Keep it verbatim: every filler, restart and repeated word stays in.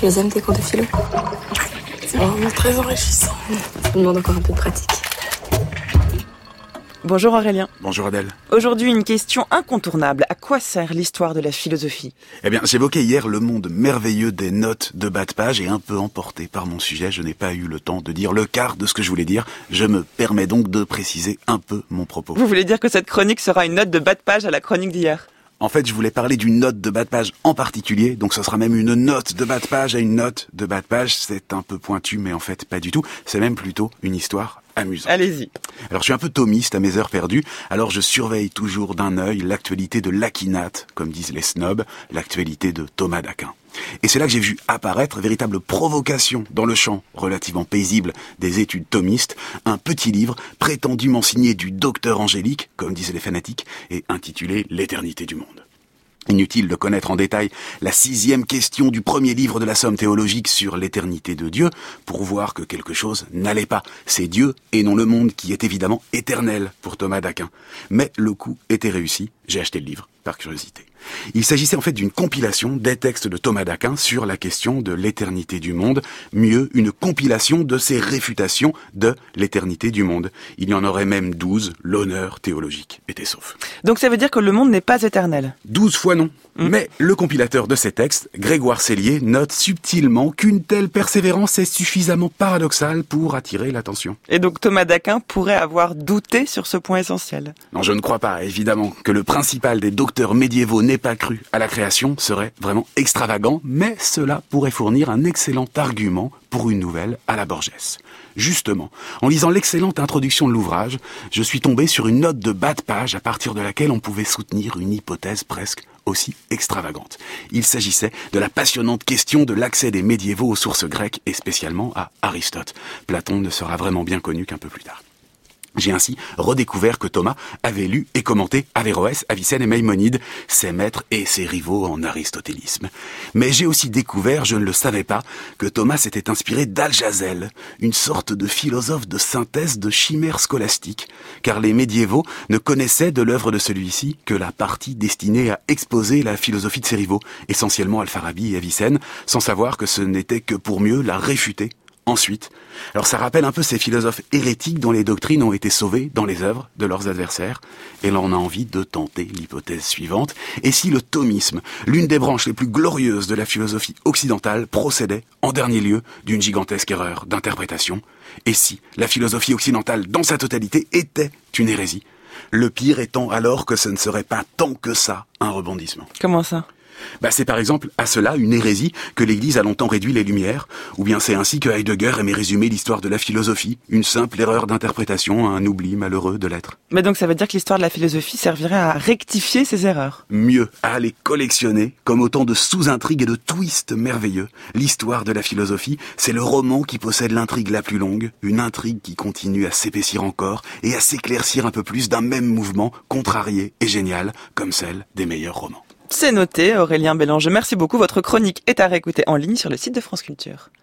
Tu les aimes tes cours de philo? C'est vraiment très enrichissant. Ça me demande encore un peu de pratique. Bonjour Aurélien. Bonjour Adèle. Aujourd'hui, une question incontournable. À quoi sert l'histoire de la philosophie? Eh bien, j'évoquais hier le monde merveilleux des notes de bas de page et un peu emporté par mon sujet, je n'ai pas eu le temps de dire le quart de ce que je voulais dire. Je me permets donc de préciser un peu mon propos. Vous voulez dire que cette chronique sera une note de bas de page à la chronique d'hier? En fait, je voulais parler d'une note de bas de page en particulier, donc ce sera même une note de bas de page à une note de bas de page. C'est un peu pointu, mais en fait pas du tout. C'est même plutôt une histoire amusante. Allez-y. Alors je suis un peu thomiste à mes heures perdues, alors je surveille toujours d'un œil l'actualité de l'Akinate, comme disent les snobs, l'actualité de Thomas d'Aquin. Et c'est là que j'ai vu apparaître, véritable provocation dans le champ relativement paisible des études thomistes, un petit livre prétendument signé du docteur Angélique, comme disent les fanatiques, et intitulé « L'éternité du monde ». Inutile de connaître en détail la sixième question du premier livre de la Somme théologique sur l'éternité de Dieu pour voir que quelque chose n'allait pas. C'est Dieu et non le monde qui est évidemment éternel pour Thomas d'Aquin. Mais le coup était réussi, j'ai acheté le livre par curiosité. Il s'agissait en fait d'une compilation des textes de Thomas d'Aquin sur la question de l'éternité du monde, mieux une compilation de ses réfutations de l'éternité du monde. Il y en aurait même douze, l'honneur théologique était sauf. Donc ça veut dire que le monde n'est pas éternel? Douze fois non. Mmh. Mais le compilateur de ces textes, Grégoire Sellier, note subtilement qu'une telle persévérance est suffisamment paradoxale pour attirer l'attention. Et donc Thomas d'Aquin pourrait avoir douté sur ce point essentiel? Non, je ne crois pas, évidemment, que le principal des docteurs médiévaux n'ait pas cru à la création serait vraiment extravagant, mais cela pourrait fournir un excellent argument pour une nouvelle à la Borges. Justement, en lisant l'excellente introduction de l'ouvrage, je suis tombé sur une note de bas de page à partir de laquelle on pouvait soutenir une hypothèse presque aussi extravagante. Il s'agissait de la passionnante question de l'accès des médiévaux aux sources grecques et spécialement à Aristote. Platon ne sera vraiment bien connu qu'un peu plus tard. J'ai ainsi redécouvert que Thomas avait lu et commenté Averroès, Avicenne et Maïmonide, ses maîtres et ses rivaux en aristotélisme. Mais j'ai aussi découvert, je ne le savais pas, que Thomas s'était inspiré d'Aljazel, une sorte de philosophe de synthèse de chimères scolastiques, car les médiévaux ne connaissaient de l'œuvre de celui-ci que la partie destinée à exposer la philosophie de ses rivaux, essentiellement Al-Farabi et Avicenne, sans savoir que ce n'était que pour mieux la réfuter ensuite. Alors ça rappelle un peu ces philosophes hérétiques dont les doctrines ont été sauvées dans les œuvres de leurs adversaires. Et là on a envie de tenter l'hypothèse suivante. Et si le thomisme, l'une des branches les plus glorieuses de la philosophie occidentale, procédait, en dernier lieu, d'une gigantesque erreur d'interprétation? Et si la philosophie occidentale, dans sa totalité, était une hérésie? Le pire étant alors que ce ne serait pas tant que ça un rebondissement. Comment ça? Bah c'est par exemple à cela une hérésie que l'Église a longtemps réduit les Lumières, ou bien c'est ainsi que Heidegger aimait résumer l'histoire de la philosophie, une simple erreur d'interprétation, un oubli malheureux de l'être. Mais donc ça veut dire que l'histoire de la philosophie servirait à rectifier ces erreurs? Mieux, à les collectionner comme autant de sous-intrigues et de twists merveilleux. L'histoire de la philosophie, c'est le roman qui possède l'intrigue la plus longue, une intrigue qui continue à s'épaissir encore et à s'éclaircir un peu plus d'un même mouvement contrarié et génial, comme celle des meilleurs romans. C'est noté, Aurélien Bélanger. Merci beaucoup. Votre chronique est à réécouter en ligne sur le site de France Culture.